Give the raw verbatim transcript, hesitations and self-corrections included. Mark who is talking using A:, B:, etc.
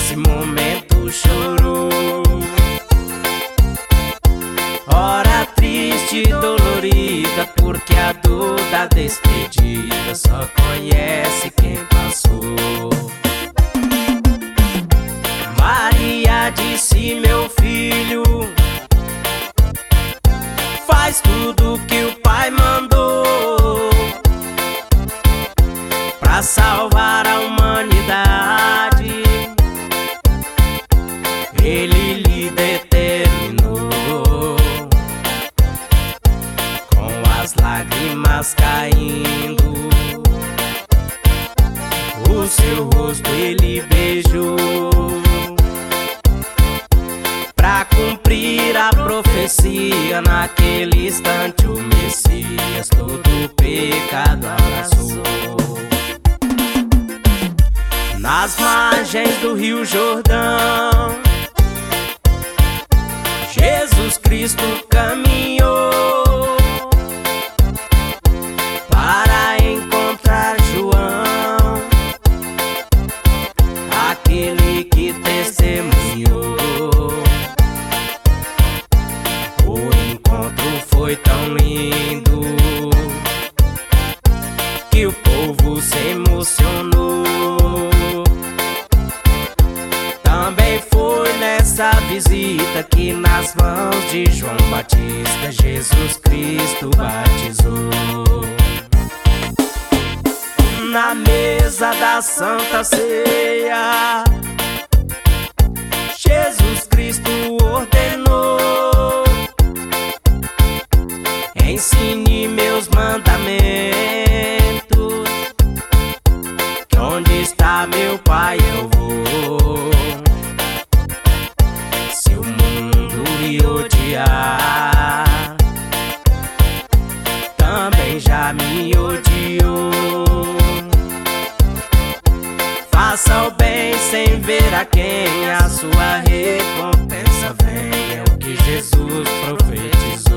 A: nesse momento chorou. Hora triste e dolorida, porque a dor da despedida só conhece quem passou. Maria disse: meu filho, faz tudo que o Pai mandou pra salvar a humanidade. Ele lhe determinou, com as lágrimas caindo, o seu rosto ele beijou, pra cumprir a profecia. Naquele instante o Messias todo o pecado abraçou. Nas margens do Rio Jordão, Jesus Cristo caminhou para encontrar João, aquele que testemunhou. O encontro foi tão lindo que o povo se emocionou. Também foi nessa visita que nas mãos de João Batista Jesus Cristo batizou. Na mesa da Santa Ceia, Jesus Cristo ordenou: ensine meus mandamentos, que onde está meu Pai eu vou. Se o mundo me odiar, também já me odiou. Faça o bem sem ver a quem, a sua recompensa vem, é o que Jesus profetizou.